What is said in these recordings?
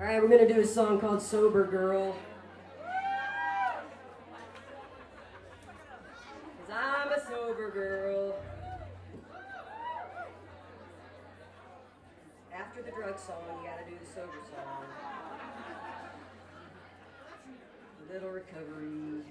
Alright, we're gonna do a song called Sober Girl. Cause I'm a sober girl. After the drug song, you gotta do the sober song. A little recovery.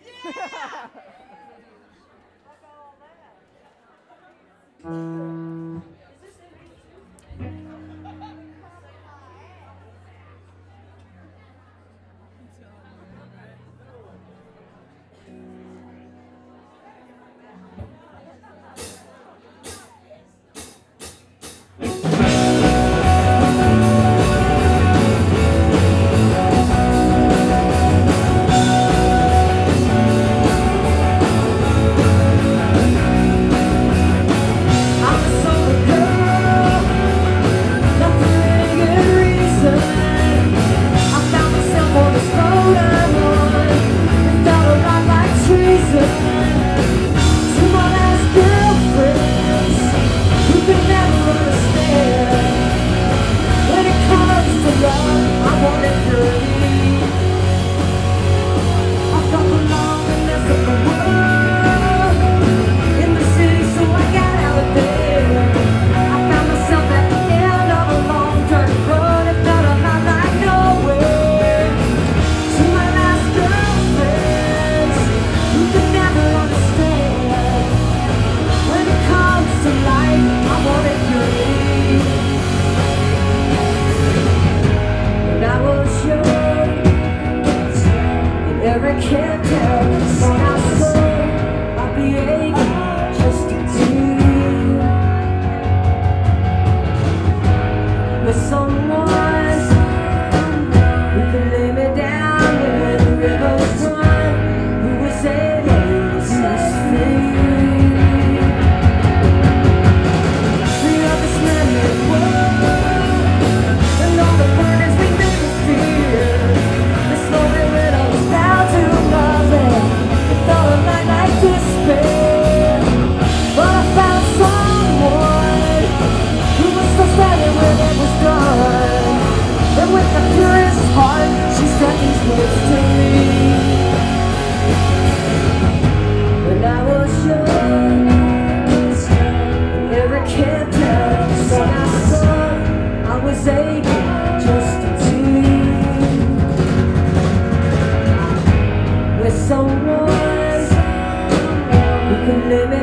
Can't tell, so I said I'll be aching just to see with someone who can lay me down where the rivers run, who is able to set free of this man-made world and all the burdens we never fear. This lonely widow was bound to despair, but I found someone who was still standing when it was done, and with the purest heart she said these words to me. When I was young and never kept out the sun I saw, I was aching just to be with someone who can live